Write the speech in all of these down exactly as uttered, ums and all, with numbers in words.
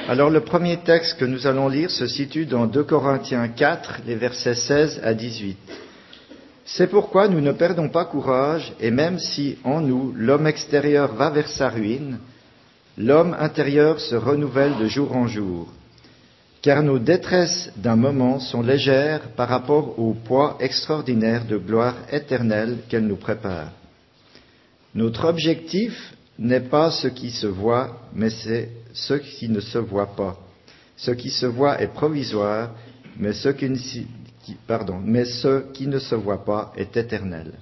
Alors le premier texte que nous allons lire se situe dans deux Corinthiens quatre, les versets seize à dix-huit. C'est pourquoi nous ne perdons pas courage, et même si en nous l'homme extérieur va vers sa ruine, l'homme intérieur se renouvelle de jour en jour. Car nos détresses d'un moment sont légères par rapport au poids extraordinaire de gloire éternelle qu'elle nous prépare. Notre objectif n'est pas ce qui se voit, mais c'est ce qui ne se voit pas. Ce qui se voit est provisoire, mais ce qui ne, qui, pardon, mais ce qui ne se voit pas est éternel.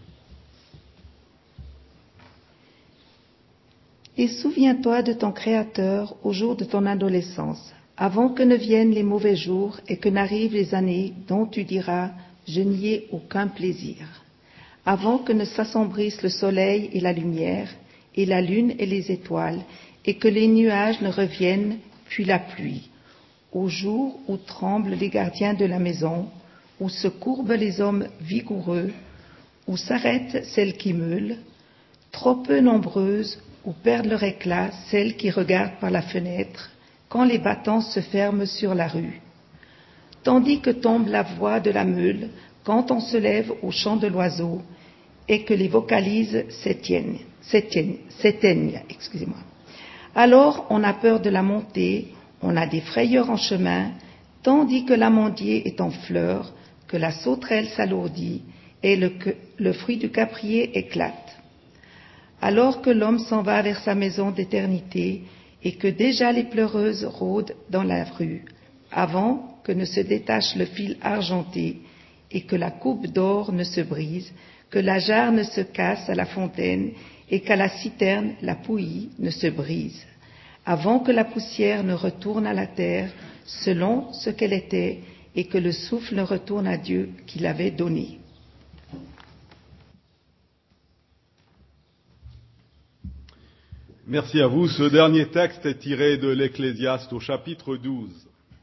Et souviens-toi de ton Créateur au jour de ton adolescence, avant que ne viennent les mauvais jours et que n'arrivent les années dont tu diras « je n'y ai aucun plaisir », avant que ne s'assombrissent le soleil et la lumière, et la lune et les étoiles, et que les nuages ne reviennent, puis la pluie, au jour où tremblent les gardiens de la maison, où se courbent les hommes vigoureux, où s'arrêtent celles qui meulent, trop peu nombreuses, où perdent leur éclat celles qui regardent par la fenêtre, quand les battants se ferment sur la rue. Tandis que tombe la voix de la meule, quand on se lève au chant de l'oiseau, et que les vocalises s'éteignent, s'éteignent, s'éteignent, excusez-moi. Alors on a peur de la montée, on a des frayeurs en chemin, tandis que l'amandier est en fleurs, que la sauterelle s'alourdit, et le, que, le fruit du caprier éclate. Alors que l'homme s'en va vers sa maison d'éternité, et que déjà les pleureuses rôdent dans la rue, avant que ne se détache le fil argenté, et que la coupe d'or ne se brise, que la jarre ne se casse à la fontaine, et qu'à la citerne la pouilly ne se brise, avant que la poussière ne retourne à la terre selon ce qu'elle était, et que le souffle ne retourne à Dieu qui l'avait donné. Merci à vous. Ce dernier texte est tiré de l'Ecclésiaste au chapitre douze.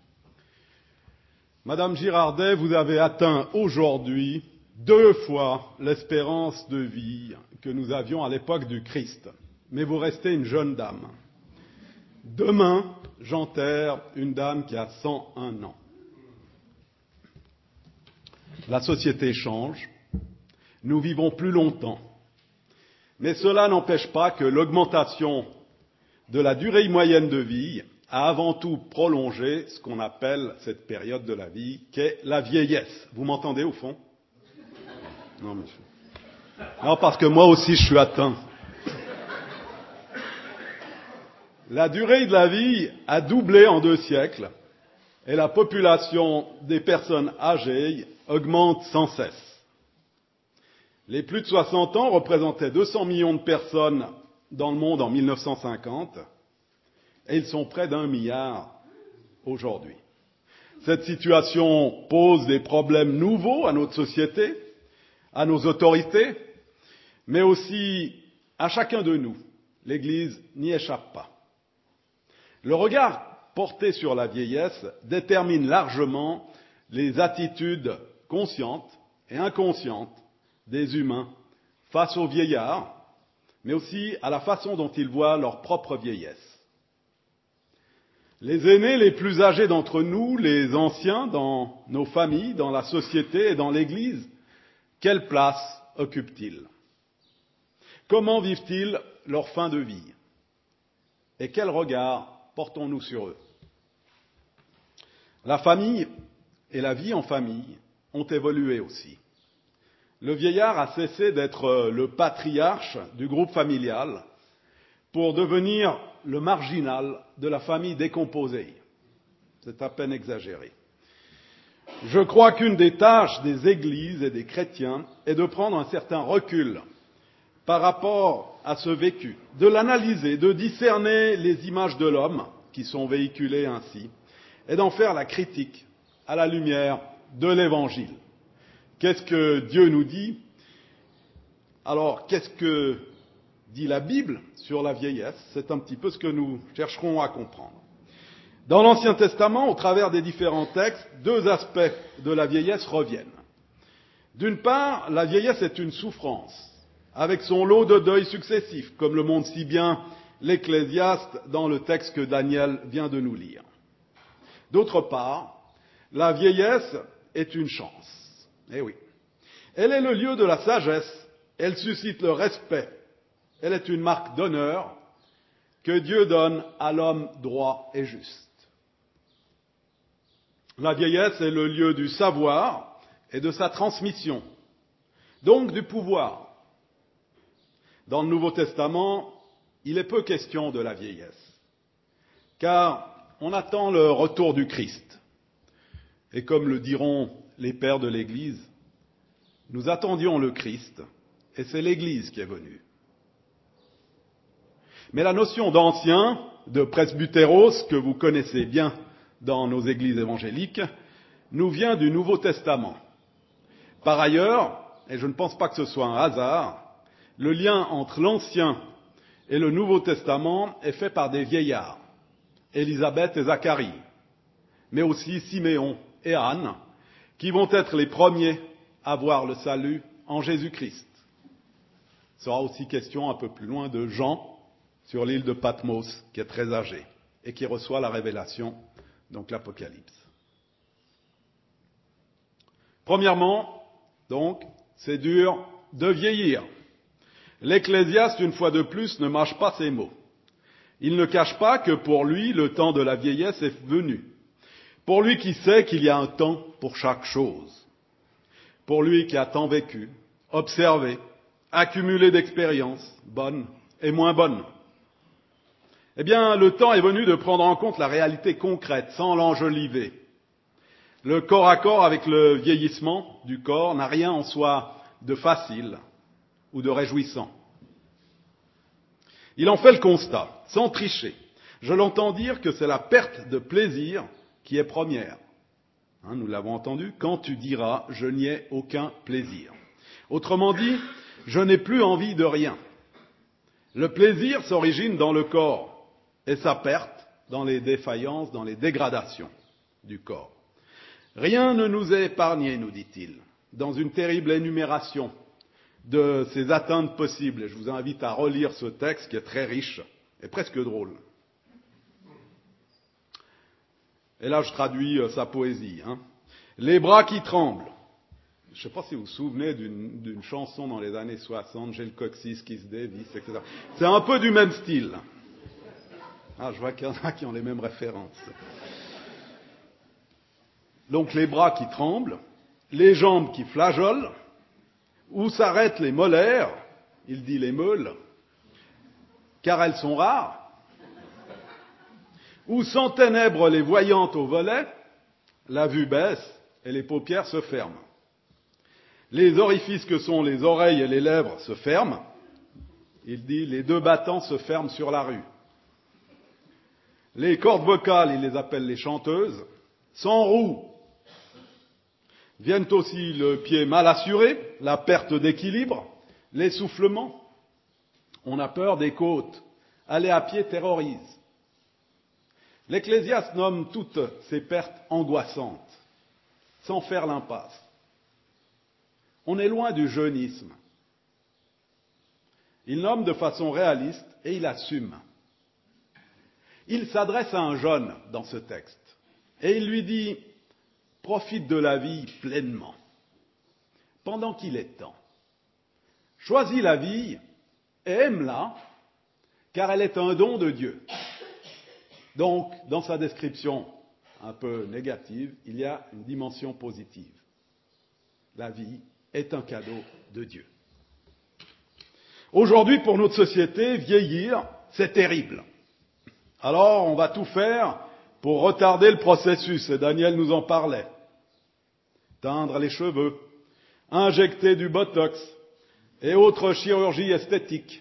Madame Girardet, vous avez atteint aujourd'hui deux fois l'espérance de vie que nous avions à l'époque du Christ. Mais vous restez une jeune dame. Demain, j'enterre une dame qui a cent un ans. La société change. Nous vivons plus longtemps. Mais cela n'empêche pas que l'augmentation de la durée moyenne de vie a avant tout prolongé ce qu'on appelle cette période de la vie, qu'est la vieillesse. Vous m'entendez au fond ? Non, monsieur. Non, parce que moi aussi je suis atteint. La durée de la vie a doublé en deux siècles et la population des personnes âgées augmente sans cesse. Les plus de soixante ans représentaient deux cents millions de personnes dans le monde en mille neuf cent cinquante et ils sont près d'un milliard aujourd'hui. Cette situation pose des problèmes nouveaux à notre société, à nos autorités, mais aussi à chacun de nous. L'Église n'y échappe pas. Le regard porté sur la vieillesse détermine largement les attitudes conscientes et inconscientes des humains face aux vieillards, mais aussi à la façon dont ils voient leur propre vieillesse. Les aînés les plus âgés d'entre nous, les anciens dans nos familles, dans la société et dans l'Église, quelle place occupent-ils ? Comment vivent-ils leur fin de vie ? Et quel regard portons-nous sur eux ? La famille et la vie en famille ont évolué aussi. Le vieillard a cessé d'être le patriarche du groupe familial pour devenir le marginal de la famille décomposée. C'est à peine exagéré. Je crois qu'une des tâches des églises et des chrétiens est de prendre un certain recul par rapport à ce vécu, de l'analyser, de discerner les images de l'homme qui sont véhiculées ainsi, et d'en faire la critique à la lumière de l'Évangile. Qu'est-ce que Dieu nous dit ? Alors, qu'est-ce que dit la Bible sur la vieillesse ? C'est un petit peu ce que nous chercherons à comprendre. Dans l'Ancien Testament, au travers des différents textes, deux aspects de la vieillesse reviennent. D'une part, la vieillesse est une souffrance, avec son lot de deuils successifs, comme le montre si bien l'Ecclésiaste dans le texte que Daniel vient de nous lire. D'autre part, la vieillesse est une chance. Eh oui. Elle est le lieu de la sagesse, elle suscite le respect, elle est une marque d'honneur que Dieu donne à l'homme droit et juste. La vieillesse est le lieu du savoir et de sa transmission, donc du pouvoir. Dans le Nouveau Testament, il est peu question de la vieillesse, car on attend le retour du Christ. Et comme le diront les pères de l'Église, nous attendions le Christ, et c'est l'Église qui est venue. Mais la notion d'ancien, de presbytéros, que vous connaissez bien dans nos églises évangéliques, nous vient du Nouveau Testament. Par ailleurs, et je ne pense pas que ce soit un hasard, le lien entre l'Ancien et le Nouveau Testament est fait par des vieillards, Élisabeth et Zacharie, mais aussi Siméon et Anne, qui vont être les premiers à voir le salut en Jésus-Christ. Il sera aussi question un peu plus loin de Jean, sur l'île de Patmos, qui est très âgé et qui reçoit la révélation, donc l'Apocalypse. Premièrement, donc, c'est dur de vieillir. L'Ecclésiaste, une fois de plus, ne mâche pas ses mots. Il ne cache pas que pour lui, le temps de la vieillesse est venu. Pour lui qui sait qu'il y a un temps pour chaque chose. Pour lui qui a tant vécu, observé, accumulé d'expériences, bonnes et moins bonnes. Eh bien, le temps est venu de prendre en compte la réalité concrète, sans l'enjoliver. Le corps à corps avec le vieillissement du corps n'a rien en soi de facile ou de réjouissant. Il en fait le constat, sans tricher. Je l'entends dire que c'est la perte de plaisir qui est première. Hein, nous l'avons entendu, quand tu diras « je n'y ai aucun plaisir ». Autrement dit, je n'ai plus envie de rien. Le plaisir s'origine dans le corps et sa perte dans les défaillances, dans les dégradations du corps. Rien ne nous est épargné, nous dit-il, dans une terrible énumération de ces atteintes possibles. Et je vous invite à relire ce texte qui est très riche et presque drôle. Et là, je traduis sa poésie. Hein. Les bras qui tremblent. Je ne sais pas si vous vous souvenez d'une, d'une chanson dans les années soixante, j'ai le coccyx qui se dévisse, et cetera. C'est un peu du même style. Ah, je vois qu'il y en a qui ont les mêmes références. Donc les bras qui tremblent, les jambes qui flageolent, où s'arrêtent les molaires, il dit les meules, car elles sont rares, où s'enténèbrent les voyantes au volet, la vue baisse et les paupières se ferment. Les orifices que sont les oreilles et les lèvres se ferment, il dit les deux battants se ferment sur la rue. Les cordes vocales, il les appelle les chanteuses, s'enrouent. Viennent aussi le pied mal assuré, la perte d'équilibre, l'essoufflement. On a peur des côtes. Aller à pied terrorise. L'Ecclésiaste nomme toutes ces pertes angoissantes, sans faire l'impasse. On est loin du jeunisme. Il nomme de façon réaliste et il assume. Il s'adresse à un jeune dans ce texte et il lui dit « Profite de la vie pleinement, pendant qu'il est temps. Choisis la vie et aime-la, car elle est un don de Dieu. » Donc, dans sa description un peu négative, il y a une dimension positive. La vie est un cadeau de Dieu. Aujourd'hui, pour notre société, vieillir, c'est terrible. Alors, on va tout faire pour retarder le processus, et Daniel nous en parlait. Teindre les cheveux, injecter du botox et autres chirurgies esthétiques.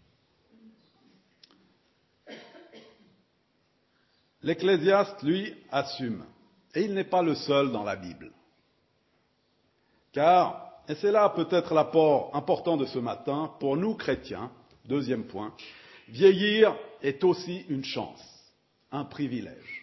L'Ecclésiaste, lui, assume. Et il n'est pas le seul dans la Bible. Car, et c'est là peut-être l'apport important de ce matin, pour nous chrétiens, deuxième point, vieillir est aussi une chance, un privilège.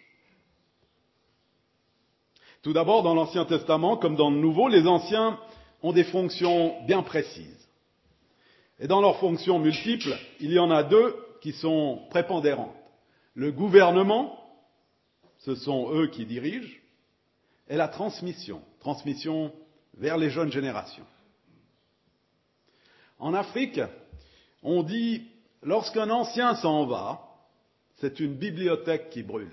Tout d'abord, dans l'Ancien Testament, comme dans le Nouveau, les anciens ont des fonctions bien précises. Et dans leurs fonctions multiples, il y en a deux qui sont prépondérantes. Le gouvernement, ce sont eux qui dirigent, et la transmission, transmission vers les jeunes générations. En Afrique, on dit, lorsqu'un ancien s'en va, c'est une bibliothèque qui brûle.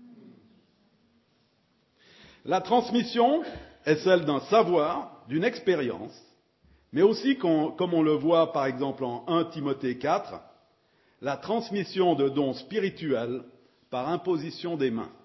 La transmission est celle d'un savoir, d'une expérience, mais aussi, comme on le voit par exemple en premier Timothée quatre, la transmission de dons spirituels par imposition des mains.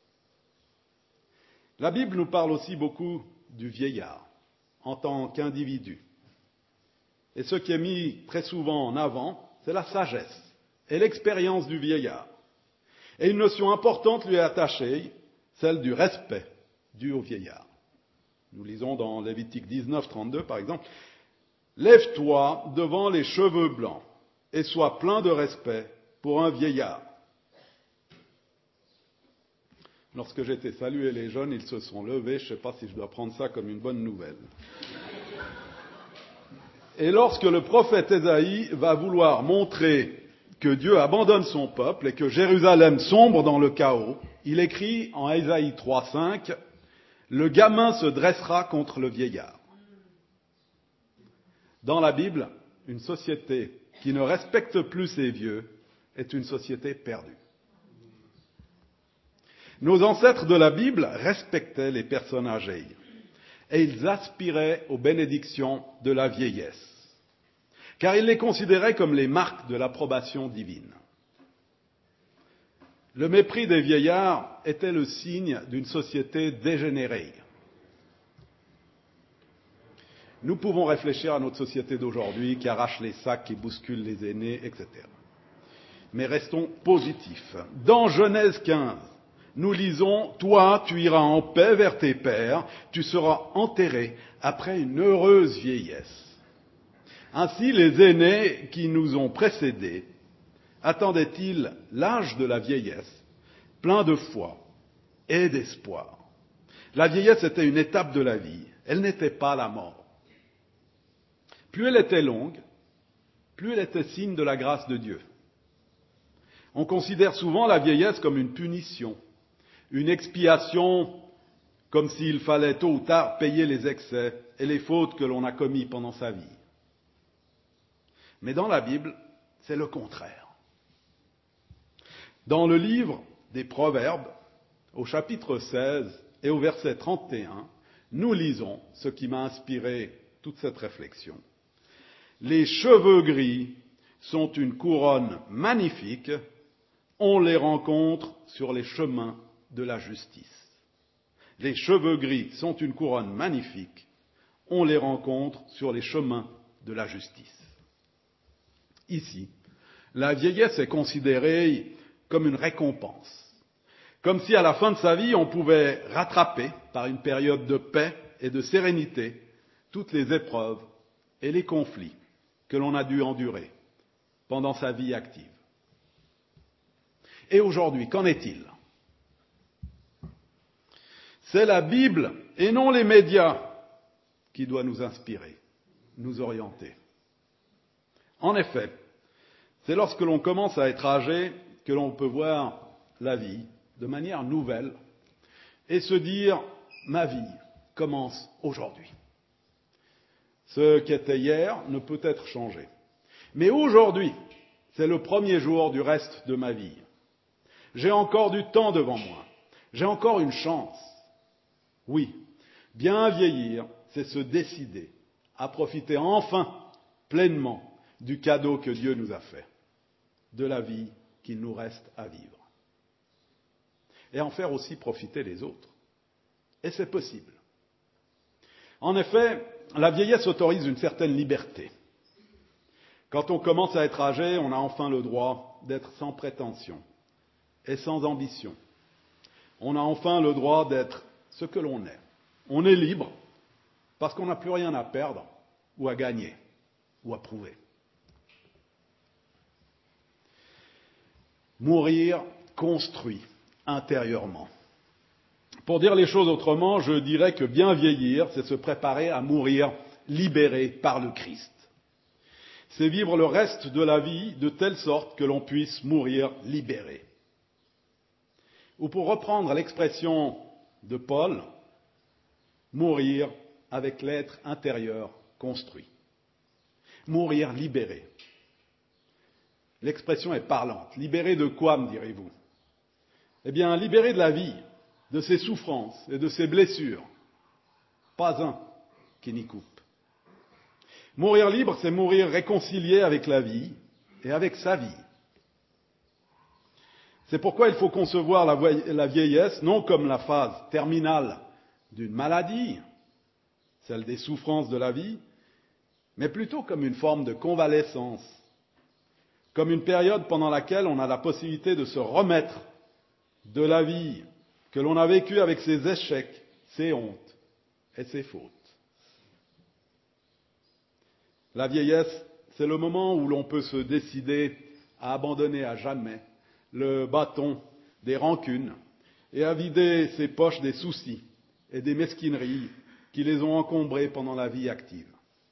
La Bible nous parle aussi beaucoup du vieillard en tant qu'individu. Et ce qui est mis très souvent en avant, c'est la sagesse et l'expérience du vieillard. Et une notion importante lui est attachée, celle du respect dû au vieillard. Nous lisons dans Lévitique dix-neuf, trente-deux par exemple, « Lève-toi devant les cheveux blancs et sois plein de respect pour un vieillard. » Lorsque j'ai été saluer les jeunes, ils se sont levés. Je ne sais pas si je dois prendre ça comme une bonne nouvelle. Et lorsque le prophète Ésaïe va vouloir montrer que Dieu abandonne son peuple et que Jérusalem sombre dans le chaos, il écrit en Ésaïe trois, cinq, « Le gamin se dressera contre le vieillard. » Dans la Bible, une société qui ne respecte plus ses vieux est une société perdue. Nos ancêtres de la Bible respectaient les personnes âgées et ils aspiraient aux bénédictions de la vieillesse, car ils les considéraient comme les marques de l'approbation divine. Le mépris des vieillards était le signe d'une société dégénérée. Nous pouvons réfléchir à notre société d'aujourd'hui qui arrache les sacs, qui bouscule les aînés, et cetera. Mais restons positifs. Dans Genèse quinze, nous lisons « Toi, tu iras en paix vers tes pères, tu seras enterré après une heureuse vieillesse. » Ainsi, les aînés qui nous ont précédés attendaient-ils l'âge de la vieillesse, plein de foi et d'espoir. La vieillesse était une étape de la vie, elle n'était pas la mort. Plus elle était longue, plus elle était signe de la grâce de Dieu. On considère souvent la vieillesse comme une punition, une expiation, comme s'il fallait tôt ou tard payer les excès et les fautes que l'on a commis pendant sa vie. Mais dans la Bible, c'est le contraire. Dans le livre des Proverbes, au chapitre seize et au verset trente et un, nous lisons ce qui m'a inspiré toute cette réflexion. Les cheveux gris sont une couronne magnifique, on les rencontre sur les chemins de la justice. Les cheveux gris sont une couronne magnifique, on les rencontre sur les chemins de la justice. Ici, la vieillesse est considérée comme une récompense, comme si à la fin de sa vie on pouvait rattraper par une période de paix et de sérénité toutes les épreuves et les conflits que l'on a dû endurer pendant sa vie active. Et aujourd'hui, qu'en est-il ? C'est la Bible et non les médias qui doit nous inspirer, nous orienter. En effet, c'est lorsque l'on commence à être âgé que l'on peut voir la vie de manière nouvelle et se dire « ma vie commence aujourd'hui ». Ce qui était hier ne peut être changé. Mais aujourd'hui, c'est le premier jour du reste de ma vie. J'ai encore du temps devant moi. J'ai encore une chance. Oui, bien vieillir, c'est se décider à profiter enfin pleinement du cadeau que Dieu nous a fait, de la vie qu'il nous reste à vivre. Et en faire aussi profiter les autres. Et c'est possible. En effet, la vieillesse autorise une certaine liberté. Quand on commence à être âgé, on a enfin le droit d'être sans prétention et sans ambition. On a enfin le droit d'être ce que l'on est. On est libre parce qu'on n'a plus rien à perdre ou à gagner ou à prouver. Mourir construit intérieurement. Pour dire les choses autrement, je dirais que bien vieillir, c'est se préparer à mourir libéré par le Christ. C'est vivre le reste de la vie de telle sorte que l'on puisse mourir libéré. ou pour reprendre l'expression de Paul, mourir avec l'être intérieur construit. Mourir libéré. L'expression est parlante. Libéré de quoi, me direz-vous? Eh bien, libéré de la vie, de ses souffrances et de ses blessures. Pas un qui n'y coupe. Mourir libre, c'est mourir réconcilié avec la vie et avec sa vie. C'est pourquoi il faut concevoir la vieillesse non comme la phase terminale d'une maladie, celle des souffrances de la vie, mais plutôt comme une forme de convalescence, comme une période pendant laquelle on a la possibilité de se remettre de la vie que l'on a vécue avec ses échecs, ses hontes et ses fautes. La vieillesse, c'est le moment où l'on peut se décider à abandonner à jamais le bâton des rancunes et à vider ses poches des soucis et des mesquineries qui les ont encombrés pendant la vie active.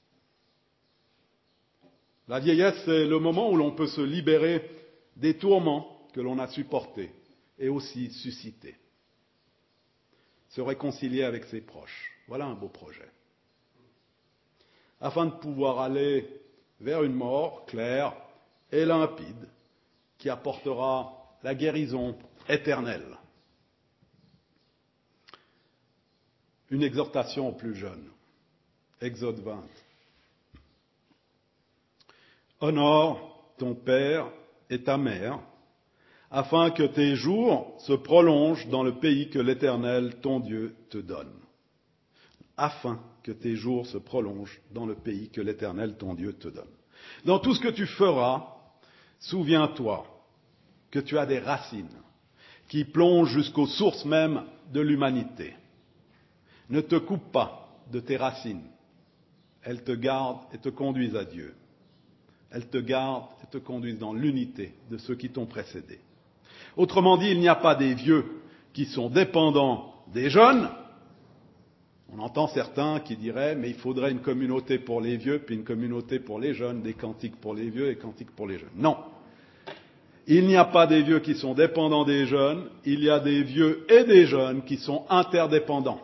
La vieillesse, c'est le moment où l'on peut se libérer des tourments que l'on a supportés et aussi suscités. Se réconcilier avec ses proches. Voilà un beau projet. Afin de pouvoir aller vers une mort claire et limpide qui apportera la guérison éternelle. Une exhortation aux plus jeunes. Exode vingt. Honore ton père et ta mère, afin que tes jours se prolongent dans le pays que l'Éternel, ton Dieu, te donne. Afin que tes jours se prolongent dans le pays que l'Éternel, ton Dieu, te donne. Dans tout ce que tu feras, souviens-toi que tu as des racines qui plongent jusqu'aux sources même de l'humanité. Ne te coupe pas de tes racines. Elles te gardent et te conduisent à Dieu. Elles te gardent et te conduisent dans l'unité de ceux qui t'ont précédé. Autrement dit, il n'y a pas des vieux qui sont dépendants des jeunes. On entend certains qui diraient, mais il faudrait une communauté pour les vieux, puis une communauté pour les jeunes, des cantiques pour les vieux et cantiques pour les jeunes. Non. Il n'y a pas des vieux qui sont dépendants des jeunes, il y a des vieux et des jeunes qui sont interdépendants.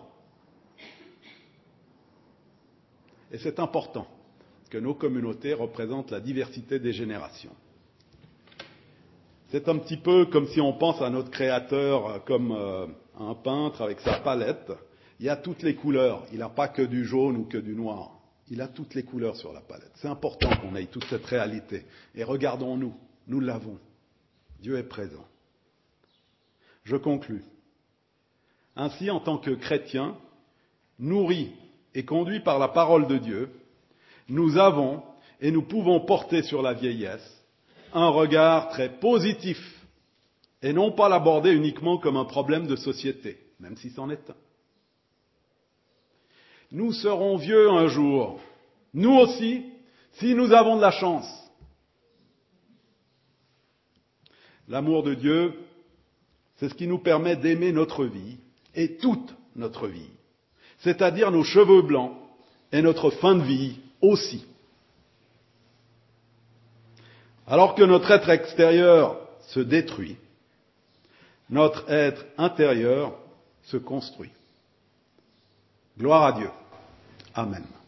Et c'est important que nos communautés représentent la diversité des générations. C'est un petit peu comme si on pense à notre Créateur comme euh, un peintre avec sa palette. Il y a toutes les couleurs. Il n'a pas que du jaune ou que du noir. Il a toutes les couleurs sur la palette. C'est important qu'on ait toute cette réalité. Et regardons-nous, nous l'avons. Dieu est présent. Je conclus. Ainsi, en tant que chrétiens, nourris et conduits par la parole de Dieu, nous avons et nous pouvons porter sur la vieillesse un regard très positif et non pas l'aborder uniquement comme un problème de société, même si c'en est un. Nous serons vieux un jour, nous aussi, si nous avons de la chance. L'amour de Dieu, c'est ce qui nous permet d'aimer notre vie et toute notre vie, c'est-à-dire nos cheveux blancs et notre fin de vie aussi. Alors que notre être extérieur se détruit, notre être intérieur se construit. Gloire à Dieu. Amen.